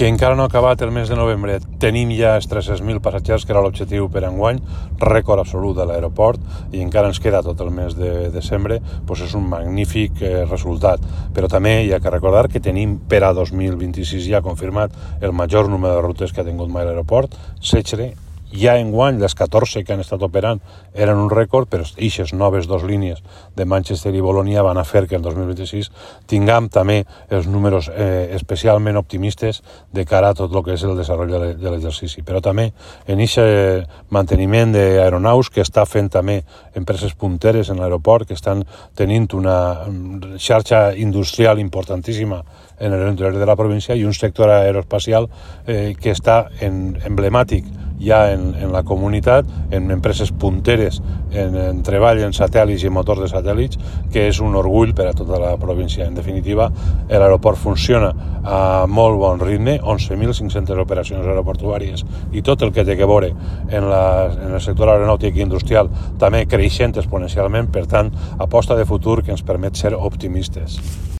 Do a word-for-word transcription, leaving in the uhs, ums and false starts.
que encara no ha acabat el mes de novembre. Tenim ja els tres-cents mil passatgers, que era l'objectiu per enguany, rècord absolut de l'aeroport, i encara ens queda tot el mes de desembre, doncs és un magnífic eh, resultat. Però també hi ha que recordar que tenim per a dos mil vint-i-sis ja confirmat el major número de rutes que ha tingut mai l'aeroport, setze. Ja enguany, les catorze que han estat operant eren un rècord, però aquestes noves dues línies de Manchester i Bolonia van a fer que el dos mil vint-i-sis tinguem també els números eh, especialment optimistes de cara a tot el que és el desenvolupament de l'exercici. Però també en aquest manteniment d'aeronaus que està fent també empreses punteres en l'aeroport, que estan tenint una xarxa industrial importantíssima en l'interior de la província i un sector aeroespacial eh, que està en, emblemàtic ja en, en la comunitat, en empreses punteres, en, en treball en satèl·lits i en motors de satèl·lits, que és un orgull per a tota la província. En definitiva, l'aeroport funciona a molt bon ritme, onze mil cinc-centes operacions aeroportuàries i tot el que té que veure en, la, en el sector aeronàutic i industrial també creixent exponencialment, per tant, aposta de futur que ens permet ser optimistes.